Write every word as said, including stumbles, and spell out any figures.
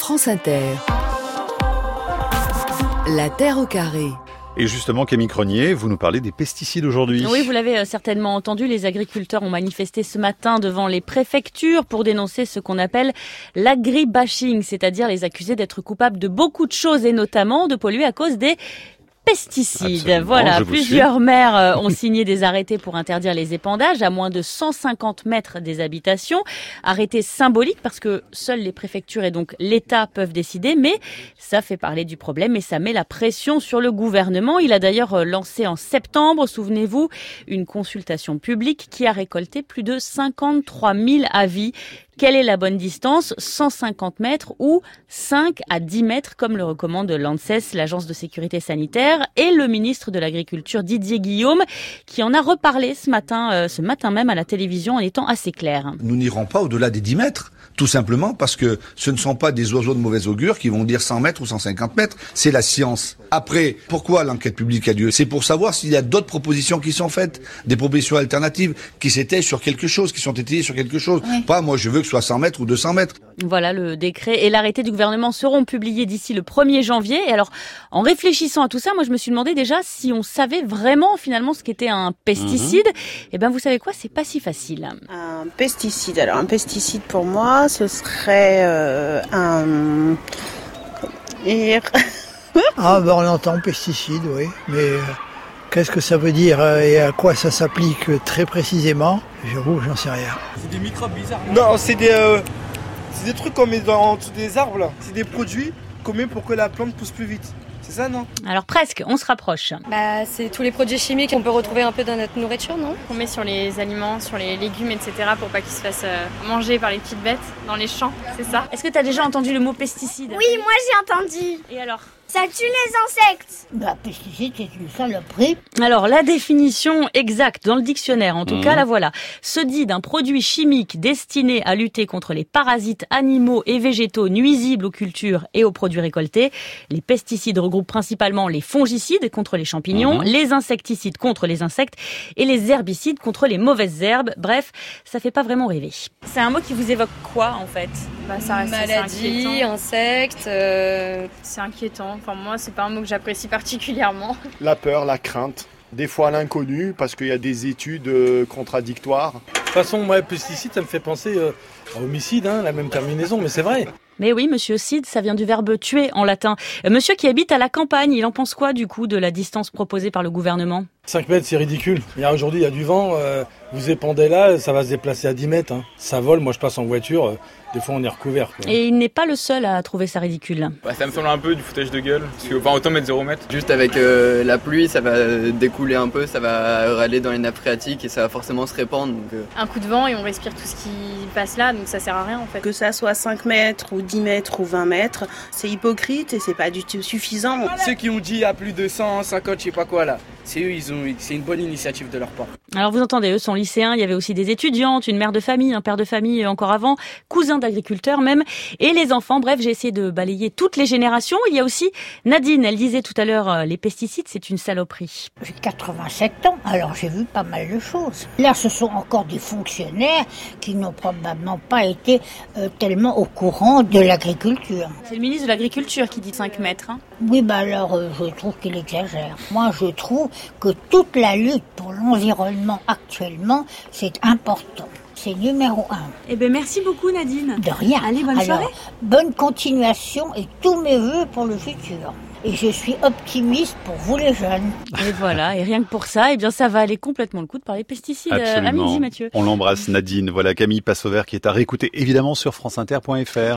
France Inter. La Terre au carré. Et justement, Camille Cronier, vous nous parlez des pesticides aujourd'hui. Oui, vous l'avez certainement entendu, les agriculteurs ont manifesté ce matin devant les préfectures pour dénoncer ce qu'on appelle l'agribashing, c'est-à-dire les accuser d'être coupables de beaucoup de choses et notamment de polluer à cause des pesticides. Absolument, voilà, plusieurs maires ont signé des arrêtés pour interdire les épandages à moins de cent cinquante mètres des habitations. Arrêtés symboliques parce que seules les préfectures et donc l'État peuvent décider, mais ça fait parler du problème et ça met la pression sur le gouvernement. Il a d'ailleurs lancé en septembre, souvenez-vous, une consultation publique qui a récolté plus de cinquante-trois mille avis. Quelle est la bonne distance ? cent cinquante mètres ou cinq à dix mètres, comme le recommande l'ANSES, l'Agence de sécurité sanitaire, et le ministre de l'Agriculture, Didier Guillaume, qui en a reparlé ce matin, euh, ce matin même à la télévision, en étant assez clair. Nous n'irons pas au-delà des dix mètres, tout simplement parce que ce ne sont pas des oiseaux de mauvais augure qui vont dire cent mètres ou cent cinquante mètres, c'est la science. Après, pourquoi l'enquête publique a lieu ? C'est pour savoir s'il y a d'autres propositions qui sont faites, des propositions alternatives, qui s'étayent sur quelque chose, qui sont étayées sur quelque chose. Oui. Pas, moi je veux que ce soit cent mètres ou deux cents mètres. Voilà, le décret et l'arrêté du gouvernement seront publiés d'ici le premier janvier. Et alors, en réfléchissant à tout ça, moi je me suis demandé déjà si on savait vraiment finalement ce qu'était un pesticide. Mmh. Et ben vous savez quoi, c'est pas si facile. Un pesticide, alors un pesticide pour moi, ce serait euh, un... ah ben on entend pesticide, oui, mais euh, qu'est-ce que ça veut dire euh, et à quoi ça s'applique euh, très précisément ? J'avoue, j'en sais rien. C'est des microbes bizarres. Non, c'est des, euh, c'est des trucs qu'on met dans, en dessous des arbres là. C'est des produits qu'on met pour que la plante pousse plus vite. C'est ça, non ? Alors presque, on se rapproche. Bah, c'est tous les produits chimiques qu'on peut retrouver un peu dans notre nourriture, non ? On met sur les aliments, sur les légumes, et cetera pour pas qu'ils se fassent euh, manger par les petites bêtes dans les champs, c'est ça ? Est-ce que tu as déjà entendu le mot pesticide ? Oui, moi j'ai entendu. Et alors ? Ça tue les insectes. Bah, pesticide, c'est une saloperie. Alors, la définition exacte dans le dictionnaire, en tout mmh. cas, la voilà, se dit d'un produit chimique destiné à lutter contre les parasites animaux et végétaux nuisibles aux cultures et aux produits récoltés. Les pesticides regroupent principalement les fongicides contre les champignons, mmh. les insecticides contre les insectes et les herbicides contre les mauvaises herbes. Bref, ça fait pas vraiment rêver. C'est un mot qui vous évoque quoi, en fait ? Bah, ça reste Maladie, insectes... Euh... C'est inquiétant. Enfin, moi, c'est pas un mot que j'apprécie particulièrement. La peur, la crainte, des fois l'inconnu, parce qu'il y a des études euh, contradictoires. De toute façon, moi, pesticide, ça me fait penser euh, à homicide, hein, la même terminaison, mais c'est vrai. Mais oui, monsieur Cide, ça vient du verbe tuer en latin. Euh, monsieur qui habite à la campagne, il en pense quoi, du coup, de la distance proposée par le gouvernement ? cinq mètres, c'est ridicule. Il y a, aujourd'hui, il y a du vent, euh, vous épandez là, ça va se déplacer à dix mètres. Hein. Ça vole, moi je passe en voiture, euh, des fois on est recouvert. Quoi. Et il n'est pas le seul à trouver ça ridicule. Bah, ça me semble un peu du foutage de gueule, parce que enfin, autant mettre zéro mètre. Juste avec euh, la pluie, ça va découler un peu, ça va aller dans les nappes phréatiques et ça va forcément se répandre. Donc, euh... Un coup de vent et on respire tout ce qui passe là, donc ça sert à rien en fait. Que ça soit cinq mètres ou dix mètres ou vingt mètres, c'est hypocrite et c'est pas du tout suffisant. Voilà. Ceux qui ont dit à plus de cent cinquante, je sais pas quoi là, c'est eux, ils ont, c'est une bonne initiative de leur part. Alors vous entendez, eux sont lycéens, il y avait aussi des étudiantes, une mère de famille, un père de famille encore avant, cousins d'agriculteurs même, et les enfants. Bref, j'ai essayé de balayer toutes les générations. Il y a aussi Nadine, elle disait tout à l'heure, les pesticides, c'est une saloperie. J'ai quatre-vingt-sept ans, alors j'ai vu pas mal de choses. Là, ce sont encore des fonctionnaires qui n'ont probablement pas été euh, tellement au courant de l'agriculture. C'est le ministre de l'Agriculture qui dit cinq mètres. Hein. Oui, bah alors euh, je trouve qu'il exagère. Moi, je trouve que toute la lutte pour l'environnement actuellement, c'est important. C'est numéro un. Eh bien, merci beaucoup Nadine. De rien. Allez, bonne Alors, soirée. Bonne continuation et tous mes vœux pour le futur. Et je suis optimiste pour vous les jeunes. Et voilà, et rien que pour ça, eh bien ça va aller complètement le coup de parler pesticides. Absolument. À midi, Mathieu. On l'embrasse Nadine. Voilà Camille Passover qui est à réécouter évidemment sur franceinter point fr.